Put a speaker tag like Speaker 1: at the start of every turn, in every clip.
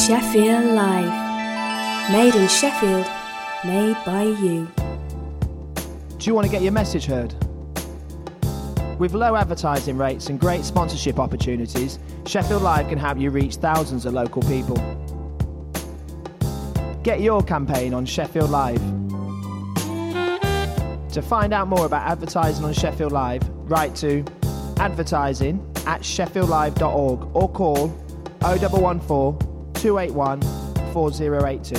Speaker 1: Sheffield Live. Made in Sheffield, made by you.
Speaker 2: Do you want to get your message heard? With low advertising rates and great sponsorship opportunities, Sheffield Live can help you reach thousands of local people. Get your campaign on Sheffield Live. To find out more about advertising on Sheffield Live, write to advertising@sheffieldlive.org or call 0114 281 4082.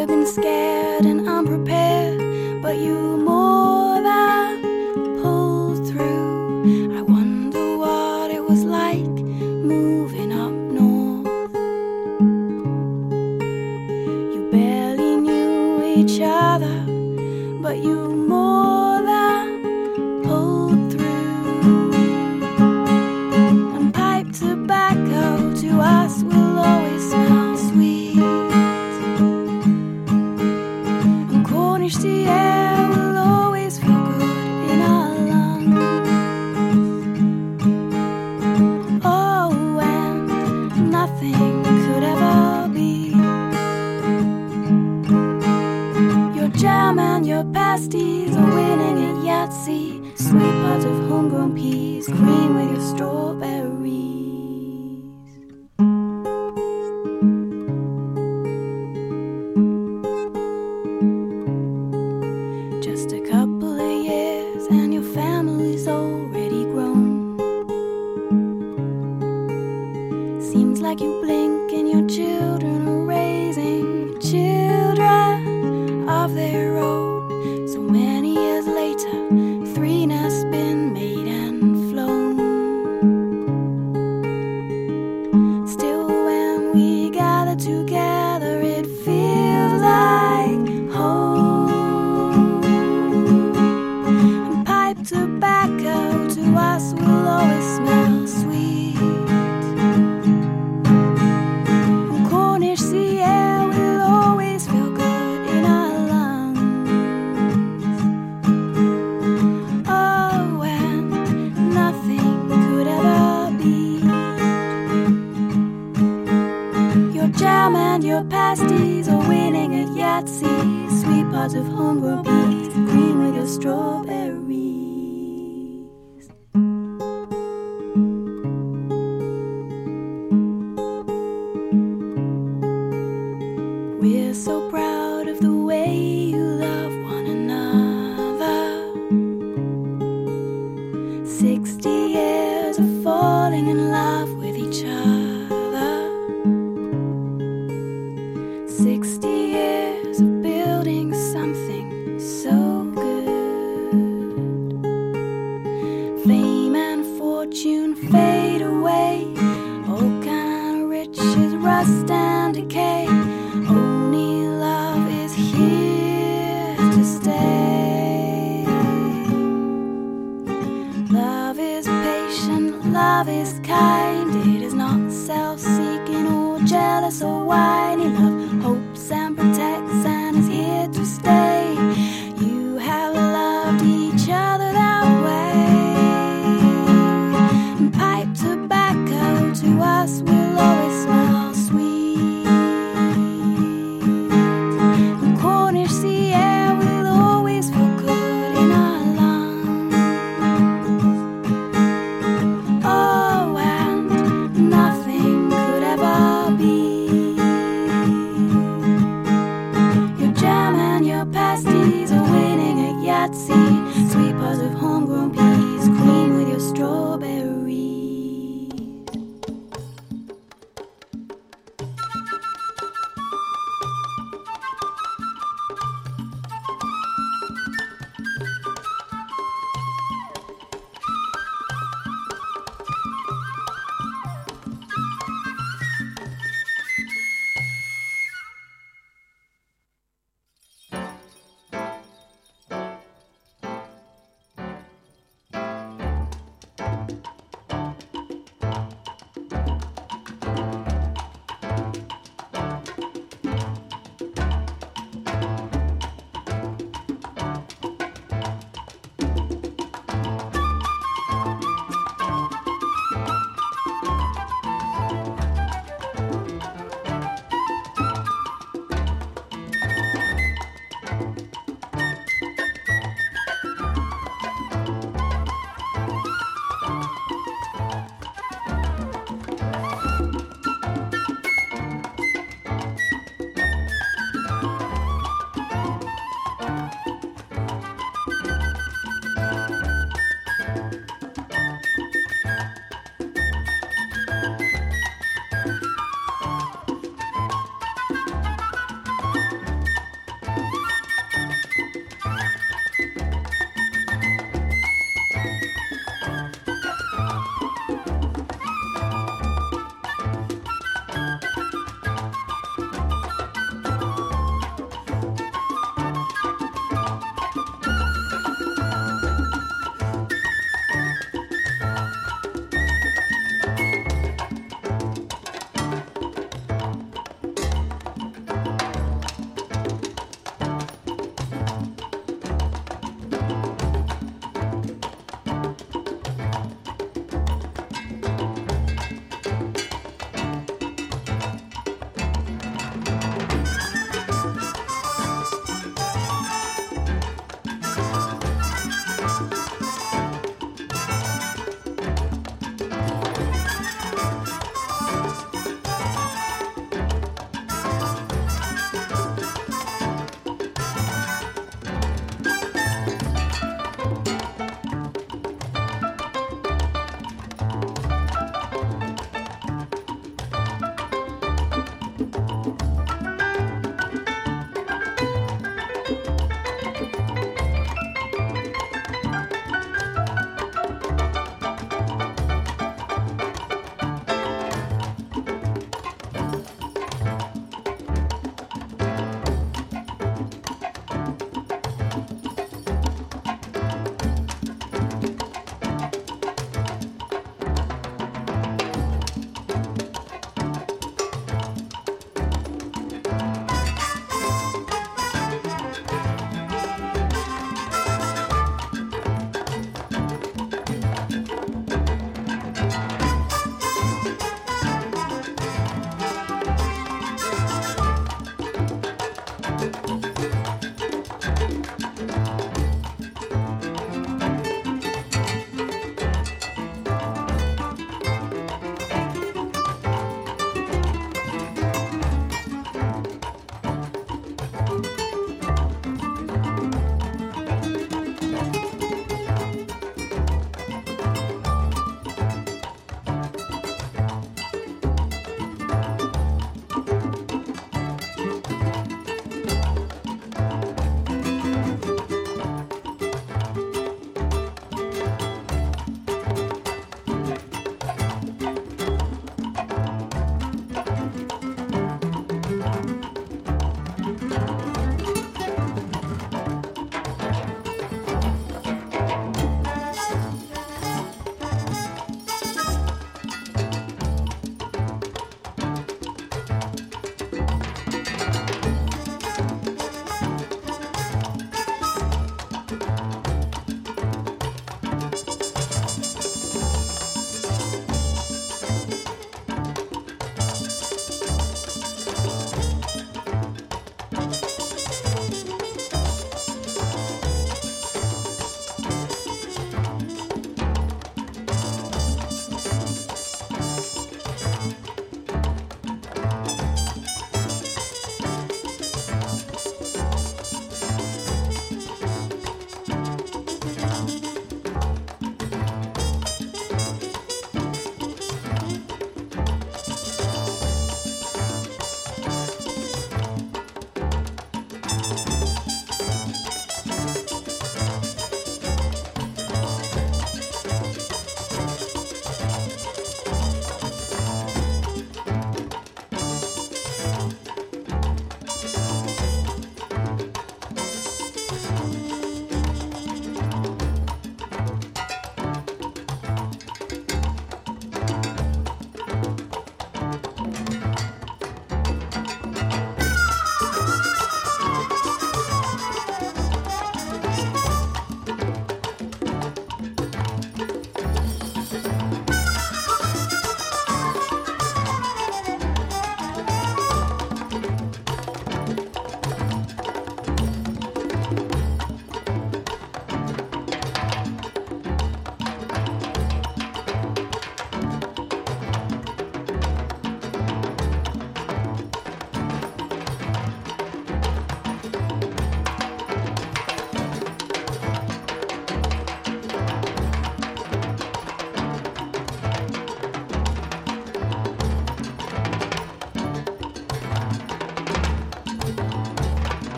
Speaker 3: have been scared and unprepared, but you more than pulled through. I wonder what it was like moving up north. You barely knew each other, but you more than pulled through. And pipe tobacco to us will always smell sweet, and Cornish sea air will always feel good in our lungs. Oh, and nothing could ever be. Your jam and your pasties are winning at Yahtzee. Sweet pots of homegrown peas, cream with your strawberries. Just a couple of years and your family's already grown. Seems like you blink and your children are raising children of their own. So many years later, 3 nests been made and flown. Still when we gather together, it feels like home. And pipe tobacco to us will always smell sweet, and Cornish sea air will always feel good in our lungs. Oh, and nothing could ever beat your jam and your pasties are winning at Yahtzee. Sweet pots of homegrown peas, green with your strawberries. We're so proud of the way you love one another. 60 years of falling in love with each other. 60 years of building something so good. Fame and fortune fade away. All kind of riches rust and decay. Only love is here to stay. Love is patient, love is kind. It is not self-seeking or jealous or whiny. Love hopes and protects and is here to stay. You have loved each other that way. And pipe tobacco to us will always smell sweet, and Cornish sea air will always feel good in our lungs. Oh, and nothing could ever be.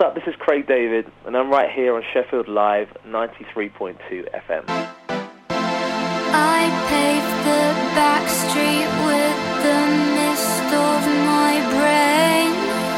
Speaker 4: up? This is Craig David, and I'm right here on Sheffield Live 93.2 FM.
Speaker 3: I paved the back street with the mist of my brain.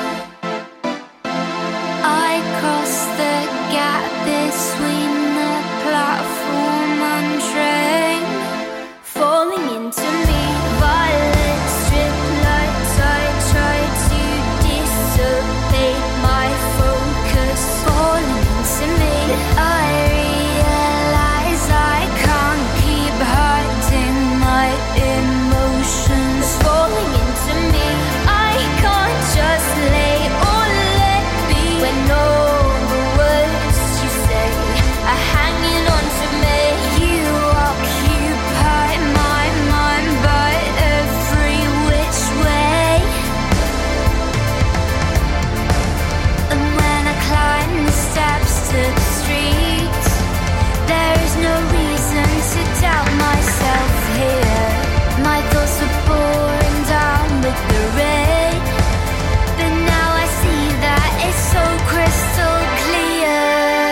Speaker 3: I crossed the gap between the platform and train, falling into me, violet strip lights. I tried to dissipate my focus, falling into me. I realize I can't keep hiding my emotions, falling into me. I can't just lay or let be when all the words you say are hanging on to me. You occupy my mind by every which way, and when I climb the steps to the street, there is no reason to doubt myself here. My thoughts were pouring down with the rain, but now I see that it's so crystal clear.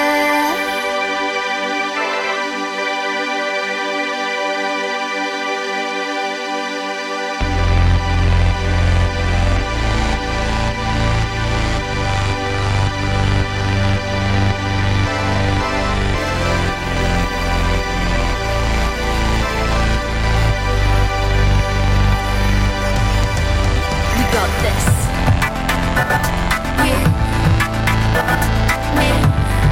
Speaker 3: We got this. You, me.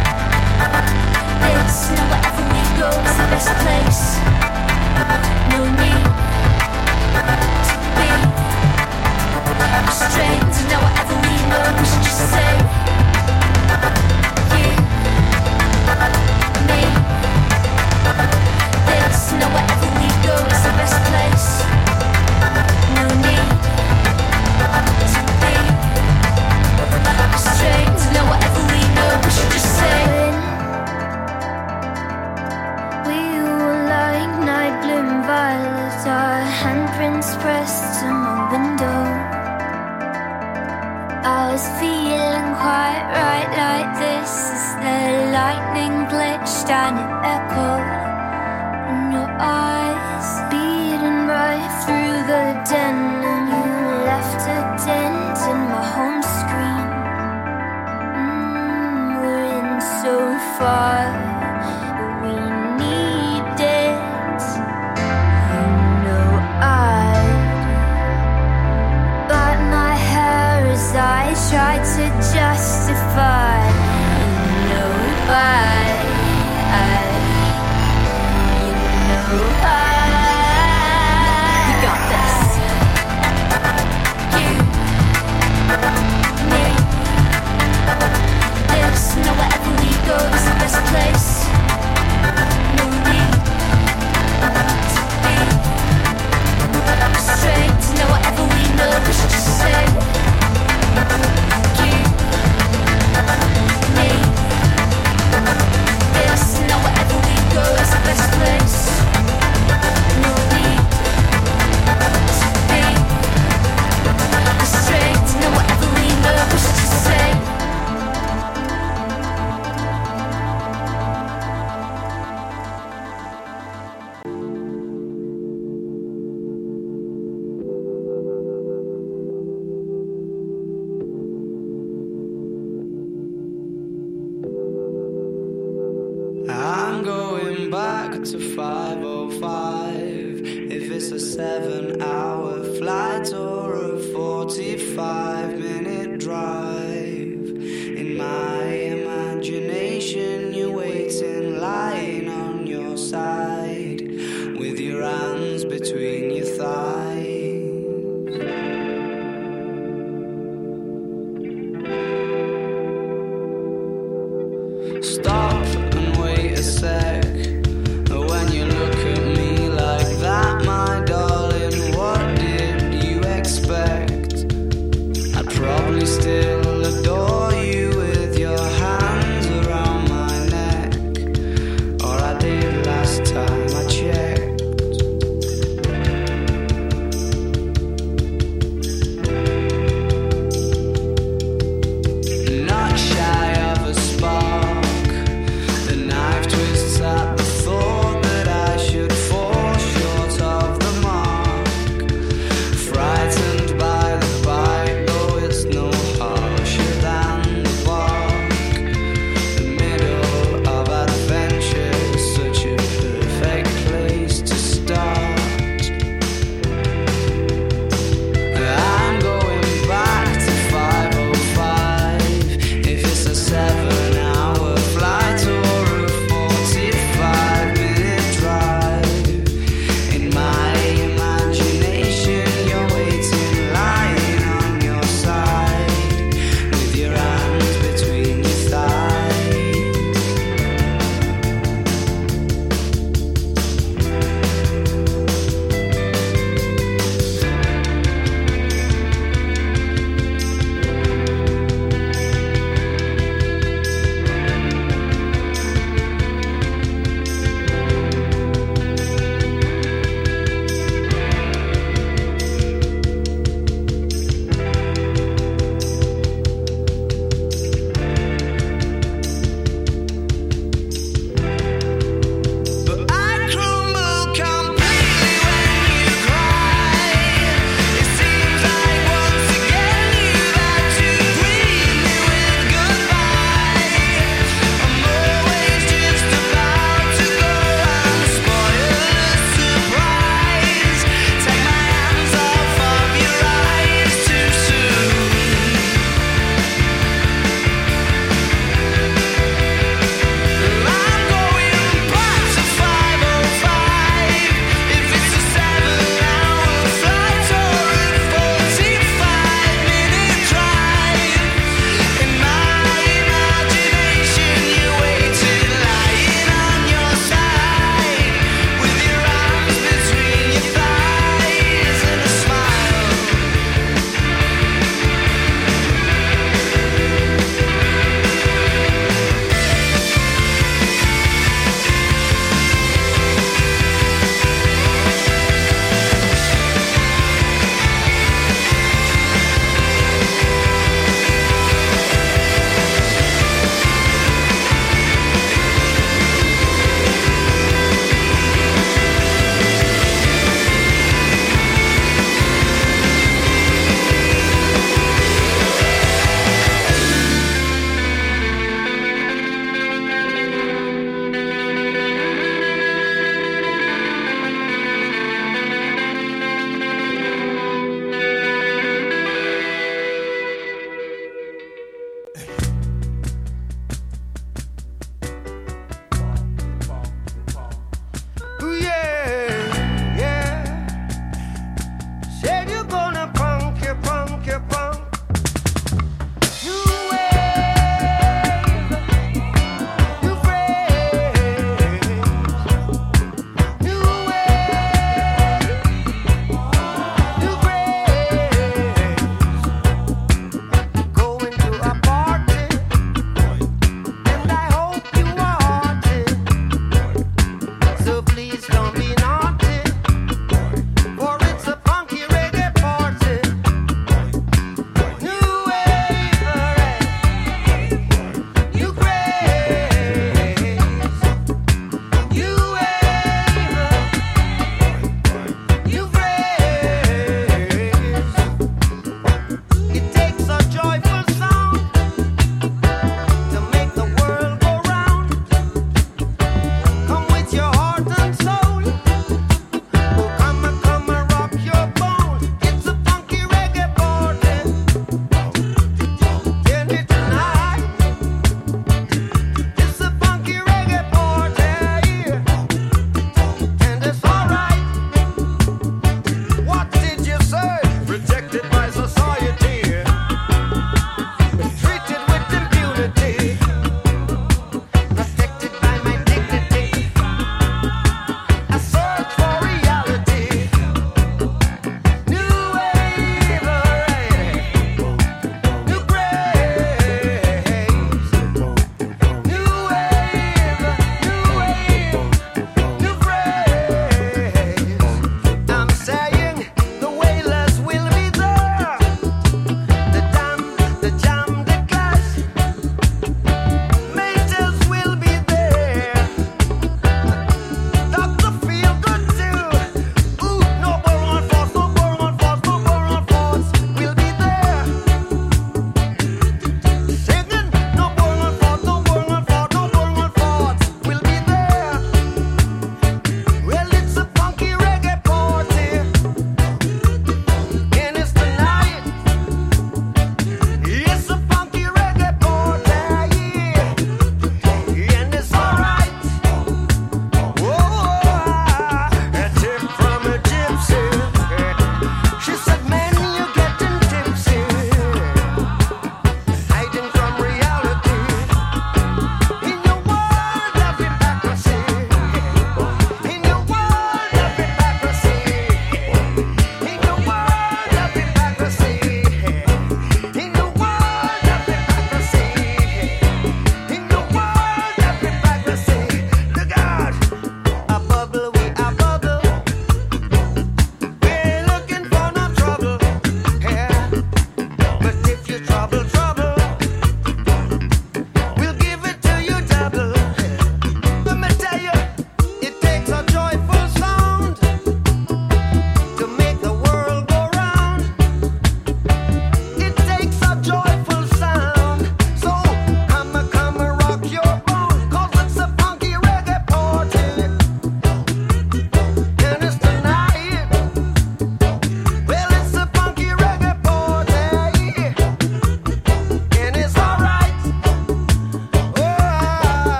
Speaker 3: This, now wherever we go is the best place. No need to be restrained. Now whatever we know, we should just say. You, me. This, now wherever we go is the best place. No need to be restrained. Now whatever we know, we should just say. We were like night bloom violets, our handprints pressed to my window. I was feeling quite right like this as the lightning glitched and it echoed in your eyes, beating right through the den, and you left a dent in my home screen. We're in so far, but we need it. You know I'd bite my hair as I tried to justify. You know we got this. You, me. This, now wherever we go is the best place. No need to be restrained. Now whatever we know, we should just say. You, me. This, now wherever we go is the best place. No need to be restrained. Now whatever we know, we should just say.
Speaker 5: I'm going back to 5:05. If it's a 7-hour flight or a 45-minute drive, in my imagination you're waiting, lying on your side, with your hands between your thighs. Stop and wait a sec. When you look at me like that, my darling, what did you expect?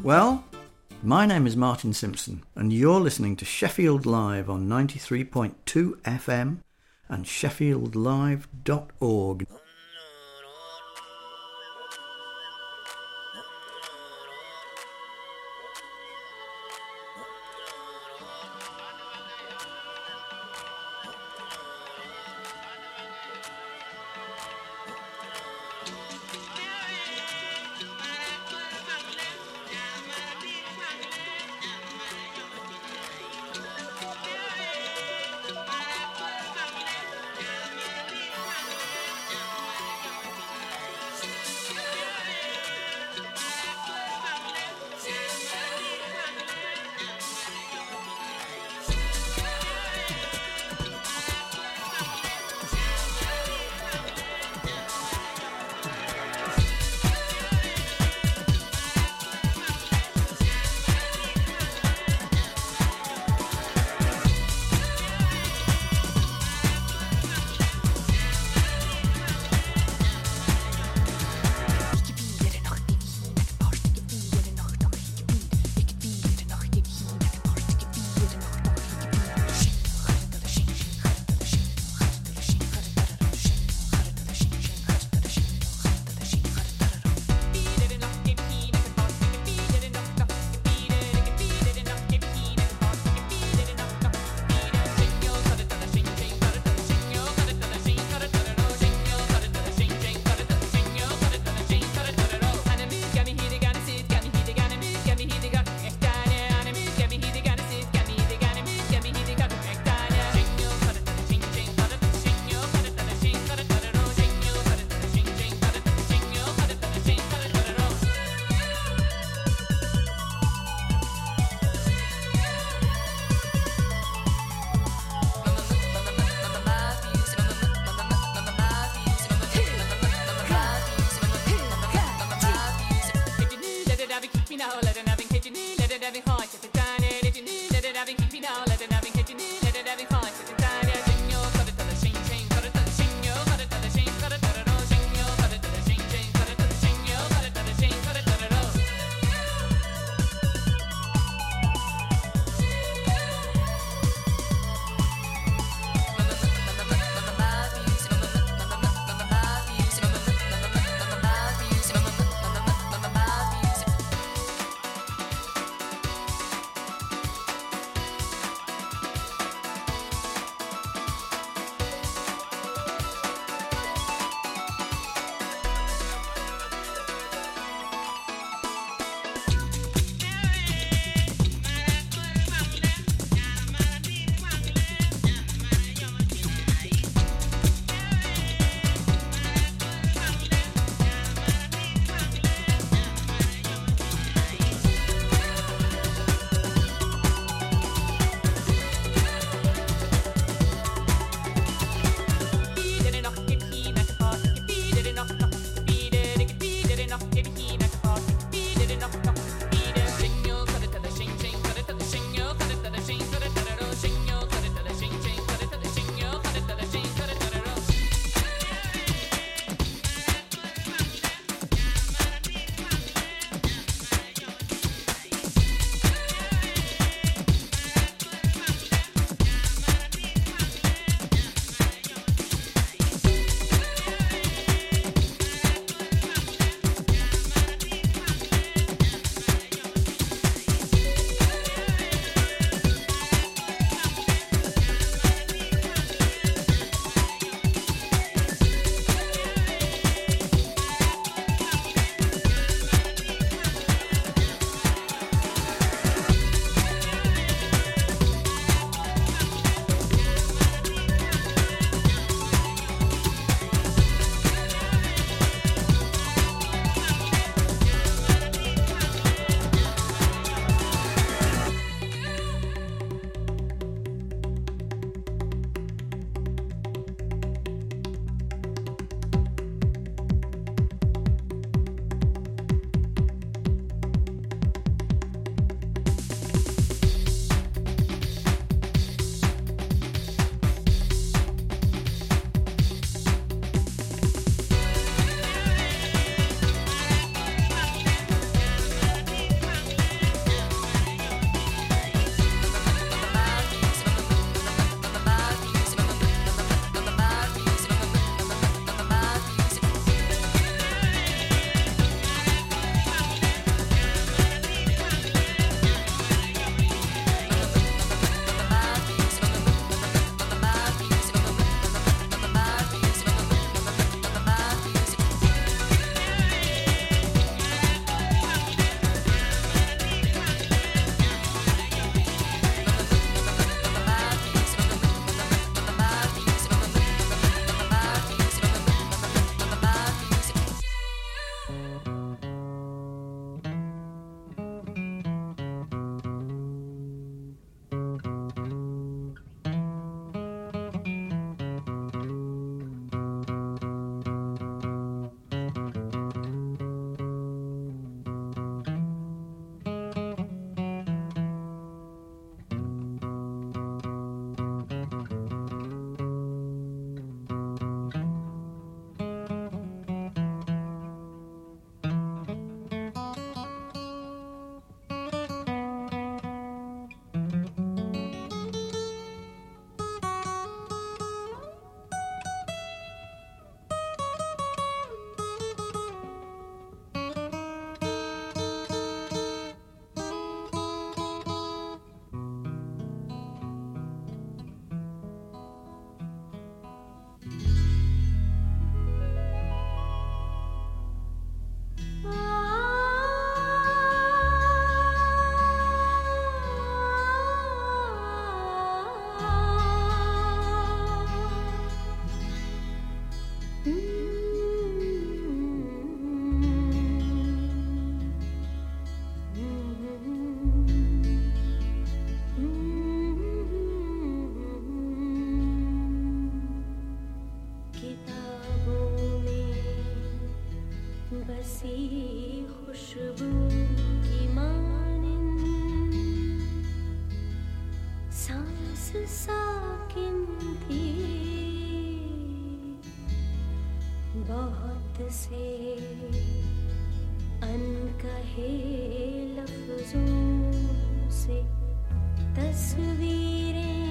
Speaker 6: Well, my name is Martin Simpson, and you're listening to Sheffield Live on 93.2 FM and sheffieldlive.org.
Speaker 7: बसी खुशबू की मानिंद सांस साकिन थी बहुत से अनकहे लफ्जों से तस्वीरें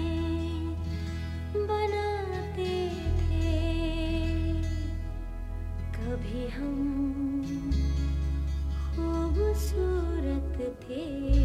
Speaker 7: बनाते थे कभी हम खूबसूरत थे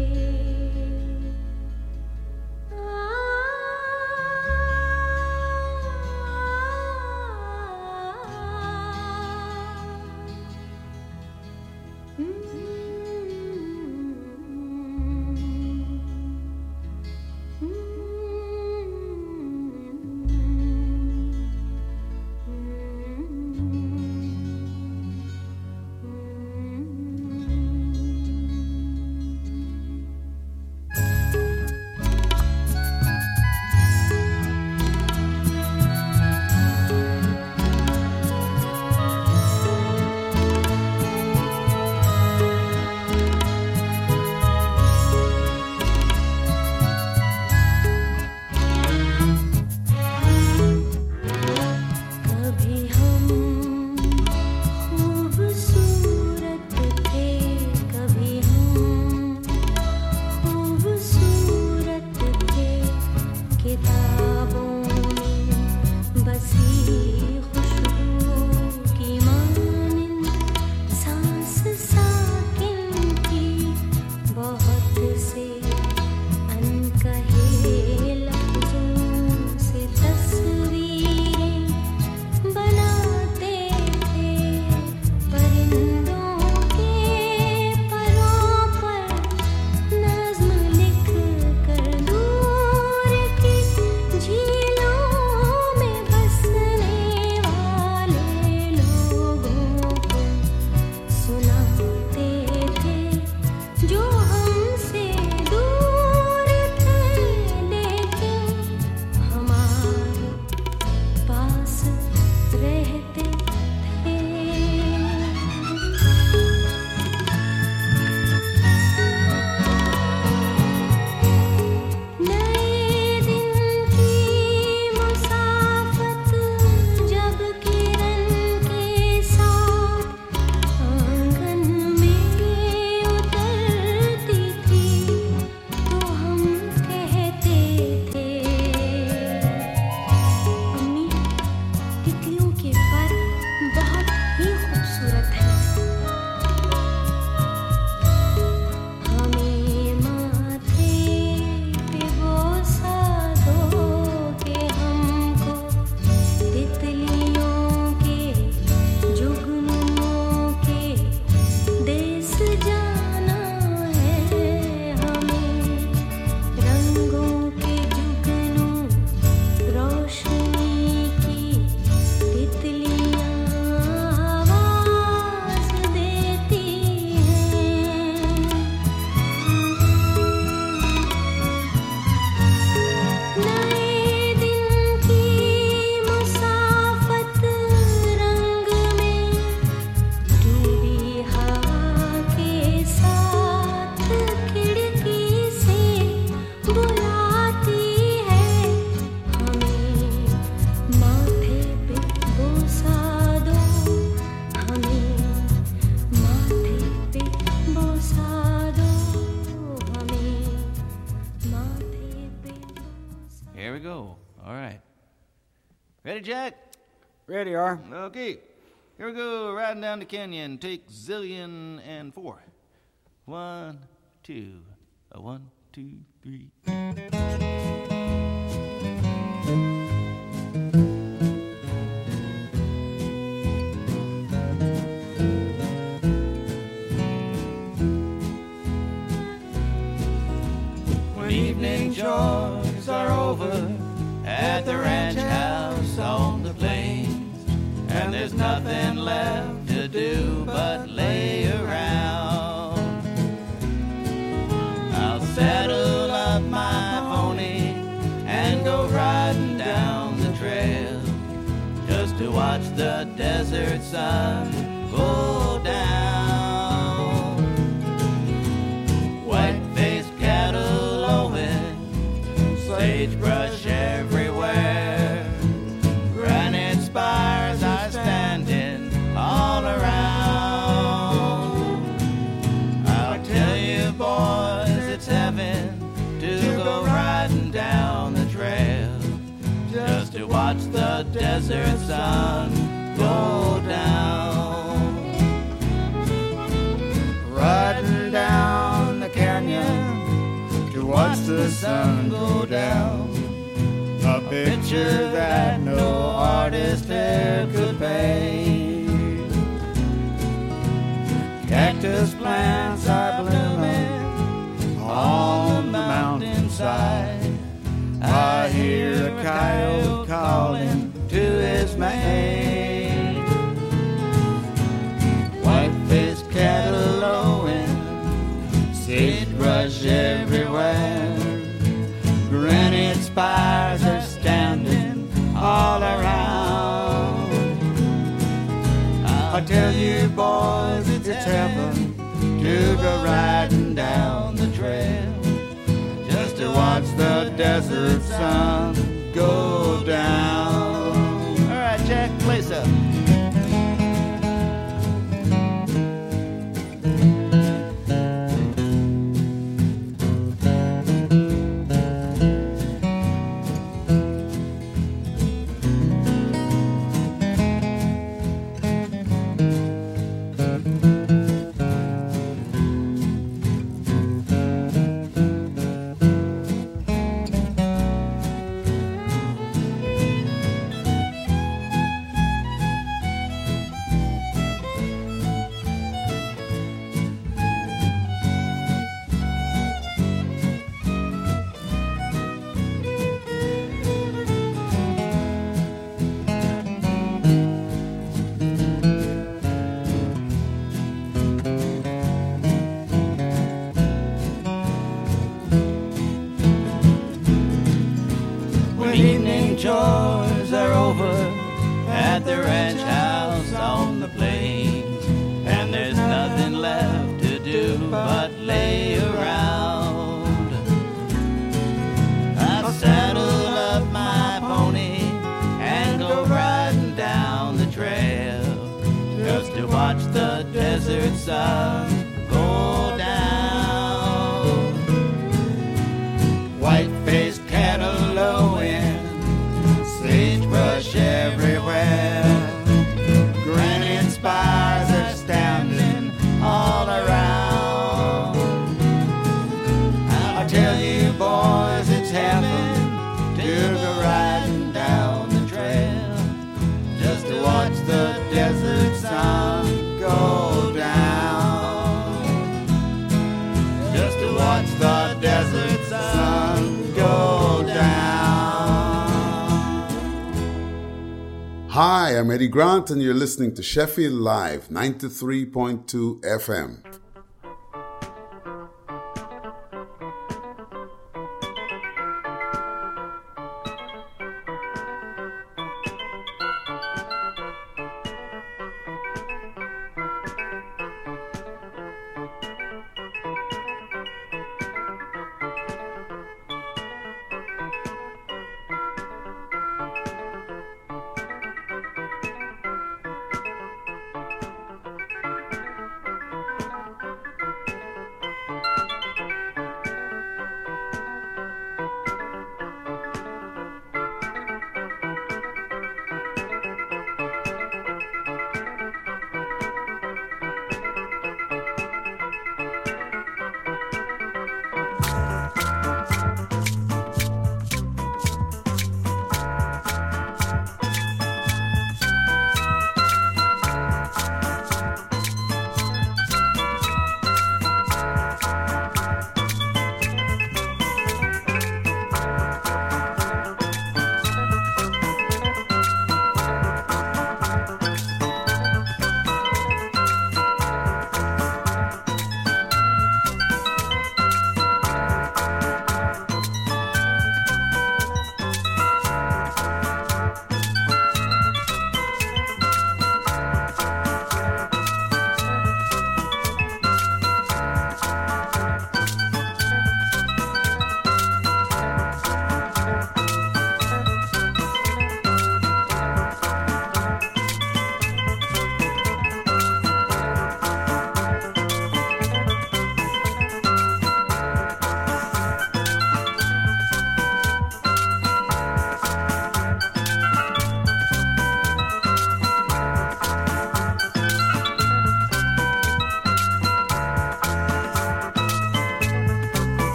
Speaker 8: Ready, Jack?
Speaker 9: Ready, R.
Speaker 8: Okay. Here we go. Riding down the canyon. Take zillion and 4. 1, 2. 1, 2, 3. When evening chores are over at the ranch house on the plains, and there's nothing left to do but lay around, I'll saddle up my pony and go riding down the trail just to watch the desert sun go down. desert sun go down. Riding down the canyon to watch the sun go down. A picture that no artist ever could paint. Cactus plants are blooming on the mountainside. I hear a coyote calling to his mate. White-faced cattle lowing, sagebrush everywhere. Granite spires are standing all around. I tell you boys, it's heaven to go riding down the trail, just to watch the desert sun go down. All right, Jack, play some. Evening chores are over at the ranch house on the plains, and there's nothing left to do but lay around. I'll saddle up my pony and go riding down the trail, just to watch the desert sun go down. White-faced cattle lowing, sagebrush everywhere. Granite spires are standing all around. I tell you boys, it's heaven to go riding down the trail, just to watch the desert sun go down. Just to watch the desert sun go down.
Speaker 9: Hi, I'm Eddie Grant, and you're listening to Sheffield Live 93.2 FM.